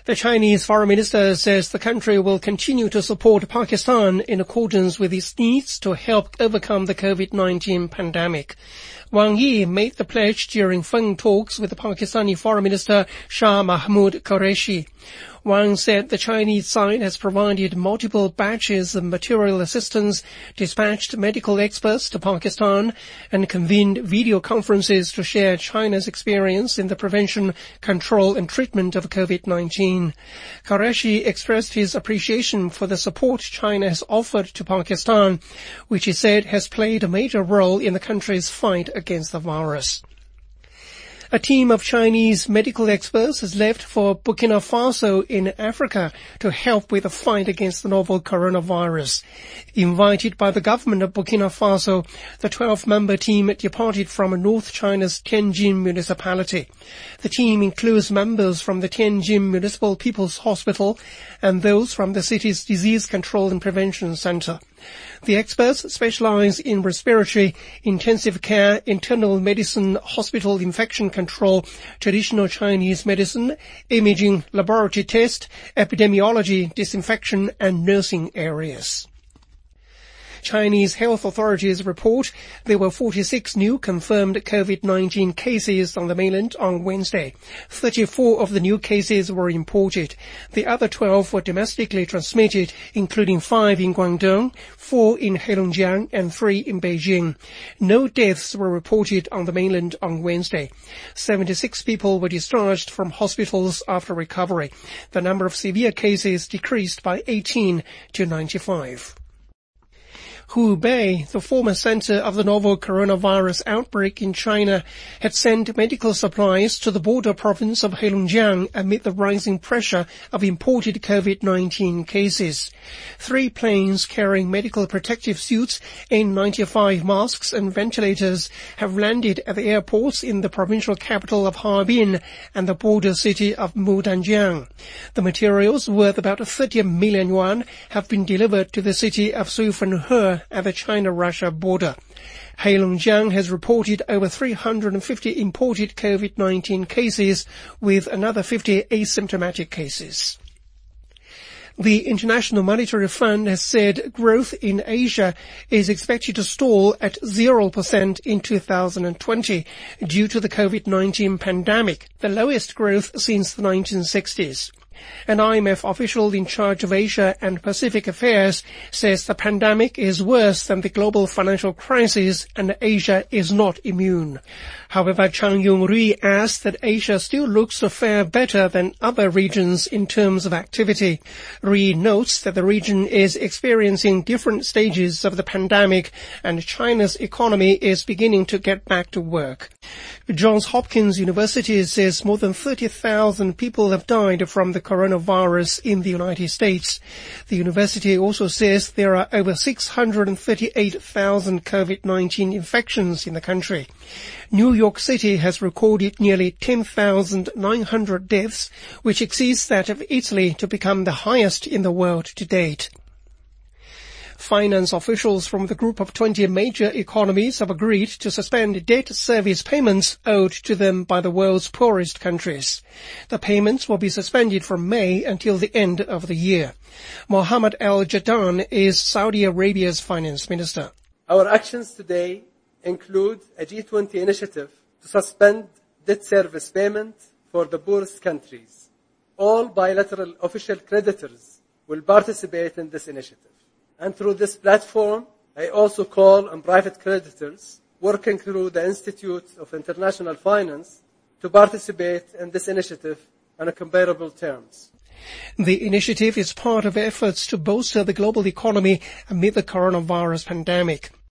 The Chinese foreign minister says the country will continue to support Pakistan in accordance with its needs to help overcome the COVID-19 pandemic. Wang Yi made the pledge during phone talks with the Pakistani foreign minister Shah Mahmood Qureshi. Wang said the Chinese side has provided multiple batches of material assistance, dispatched medical experts to Pakistan, and convened video conferences to share China's experience in the prevention, control and treatment of COVID-19. Qureshi expressed his appreciation for the support China has offered to Pakistan, which he said has played a major role in the country's fight against the virus. A team of Chinese medical experts has left for Burkina Faso in Africa to help with the fight against the novel coronavirus. Invited by the government of Burkina Faso, the 12-member team departed from North China's Tianjin municipality. The team includes members from the Tianjin Municipal People's Hospital and those from the city's Disease Control and Prevention Center. The experts specialize in respiratory, intensive care, internal medicine, hospital infection control, traditional Chinese medicine, imaging, laboratory test, epidemiology, disinfection, and nursing areas. Chinese health authorities report there were 46 new confirmed COVID-19 cases on the mainland on Wednesday. 34 of the new cases were imported. The other 12 were domestically transmitted, including 5 in Guangdong, 4 in Heilongjiang, and 3 in Beijing. No deaths were reported on the mainland on Wednesday. 76 people were discharged from hospitals after recovery. The number of severe cases decreased by 18 to 95. Hubei, the former center of the novel coronavirus outbreak in China, had sent medical supplies to the border province of Heilongjiang amid the rising pressure of imported COVID-19 cases. 3 planes carrying medical protective suits, N95 masks and ventilators have landed at the airports in the provincial capital of Harbin and the border city of Mudanjiang. The materials, worth about 30 million yuan, have been delivered to the city of Suifenhe at the China-Russia border. Heilongjiang has reported over 350 imported COVID-19 cases, with another 50 asymptomatic cases. The International Monetary Fund has said growth in Asia is expected to stall at 0% in 2020 due to the COVID-19 pandemic, the lowest growth since the 1960s. An IMF official in charge of Asia and Pacific affairs says the pandemic is worse than the global financial crisis and Asia is not immune. However, Chang Yong-ri adds that Asia still looks to fare better than other regions in terms of activity. Ri notes that the region is experiencing different stages of the pandemic and China's economy is beginning to get back to work. Johns Hopkins University says more than 30,000 people have died from the coronavirus in the United States. The university also says there are over 638,000 COVID-19 infections in the country. New York City has recorded nearly 10,900 deaths, which exceeds that of Italy to become the highest in the world to date. Finance officials from the group of 20 major economies have agreed to suspend debt service payments owed to them by the world's poorest countries. The payments will be suspended from May until the end of the year. Mohammed Al-Jaddan is Saudi Arabia's finance minister. Our actions today include a G20 initiative to suspend debt service payment for the poorest countries. All bilateral official creditors will participate in this initiative. And through this platform, I also call on private creditors working through the Institute of International Finance to participate in this initiative on comparable terms. The initiative is part of efforts to bolster the global economy amid the coronavirus pandemic.